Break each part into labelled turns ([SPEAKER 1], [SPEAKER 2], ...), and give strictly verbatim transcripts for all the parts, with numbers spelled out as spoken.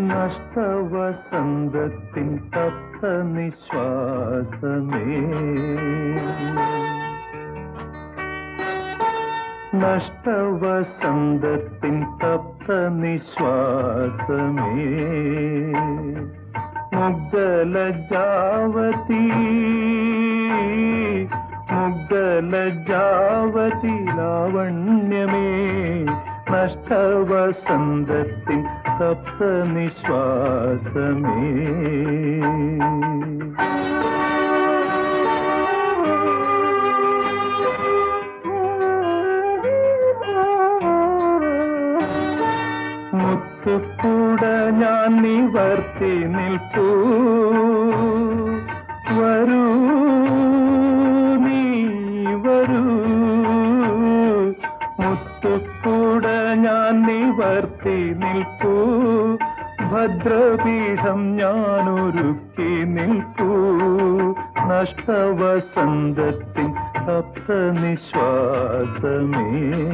[SPEAKER 1] നഷ്ടവസന്തത്തിൻ തപ്ത നിശ്വാസമേ, നഷ്ടവസന്തത്തിൻ തപ്ത നിശ്വാസമേ, മുഗ്ധലജ്ജാവതി മുഗ്ധലജ്ജാവതി ലാവണ്യമേ, നഷ്ടവസന്തത്തിൻ തപ്ത നിശ്വാസമേ. മുത്തുക്കൂട ഞാൻ നിവർത്തി നിൽപ്പൂ, വരൂ നീ വരൂ, മുത്തുക്കൂട ഞാൻ നിവർത്തി നിൽപ്പൂ, ഭദ്രപീഠം ഞാനൊരുക്കി നിൽപ്പൂ, നഷ്ടവസന്തത്തിൻ തപ്ത നിശ്വാസമേ.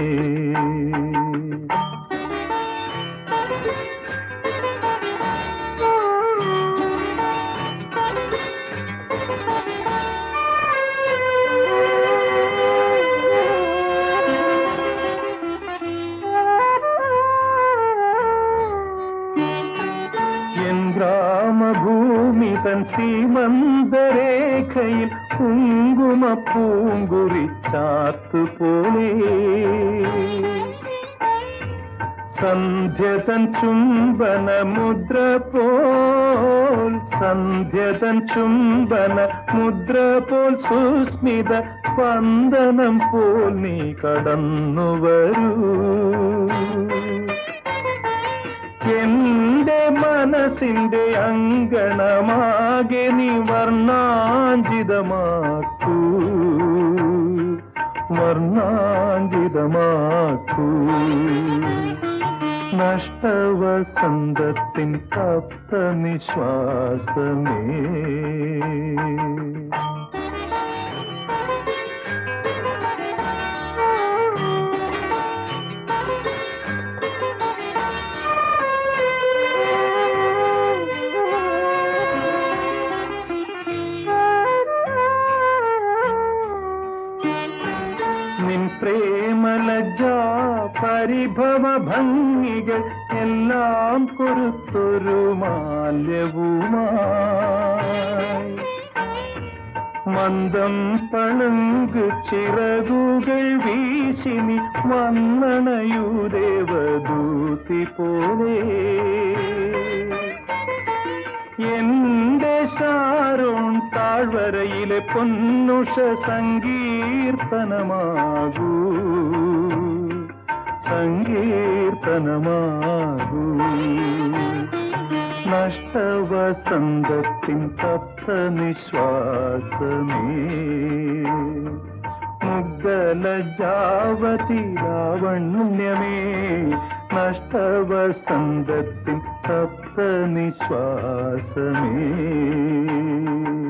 [SPEAKER 1] ഗ്രാമഭൂമി തൻ സീമന്തരേഖയിൽ കുങ്കുമ പൂങ്കുറി ചാത്തുപോലെ, സന്ധ്യതൻ ചുംബന മുദ്ര പോൽ, സന്ധ്യതൻ ചുംബന മുദ്ര പോൽ, സുസ്മിത സ്പന്ദനം പോൽ നീ കടന്നു വരൂ, എന്റെ മനസ്സിന്റെ അങ്കണമാകെ നീ വർണ്ണാഞ്ചിതമാക്കൂ, വർണ്ണാഞ്ചിതമാക്കൂ, നഷ്ടവസന്തത്തിൻ തപ്ത നിശ്വാസമേ. നിൻ പ്രേമലജ്ജാ പരിഭവ ഭംഗികൾ എല്ലാം കൊടുത്തൊരു മാല്യവുമായി, മന്ദം പളുങ്കു ചിറകുകൾ വീശി നീ വന്നണയൂ ദേവദൂതി പോലെ, എന്റെ ഷാരോൺ താഴ്വരയിലെ പൊന്നുഷ സങ്കീർത്തനമാകൂ, സങ്കീർത്തനമാകൂ, നഷ്ടവസന്തത്തിൻ തപ്ത നിശ്വാസമേ, മുഗ്ധലജ്ജാവതി ലാവണ്യമേ, നഷ്ടവസന്തത്തിൻ തപ്ത നിശ്വാസമേ.